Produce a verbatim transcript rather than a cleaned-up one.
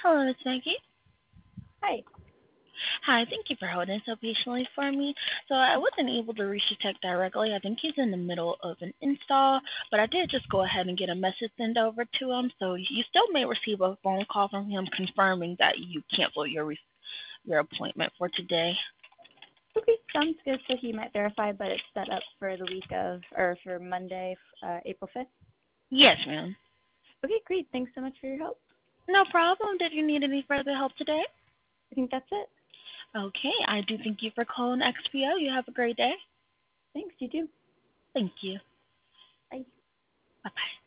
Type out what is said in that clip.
Hello, it's Maggie. Hi. Hi, thank you for holding so patiently for me. So I wasn't able to reach the tech directly. I think he's in the middle of an install, but I did just go ahead and get a message sent over to him. So you still may receive a phone call from him confirming that you canceled your re- your appointment for today. Okay, sounds good. So he might verify, but it's set up for the week of, or for Monday, uh, April fifth. Yes, ma'am. Okay, great. Thanks so much for your help. No problem. Did you need any further help today? I think that's it. Okay, I do thank you for calling X P O. You have a great day. Thanks, you too. Thank you. Bye. Bye bye.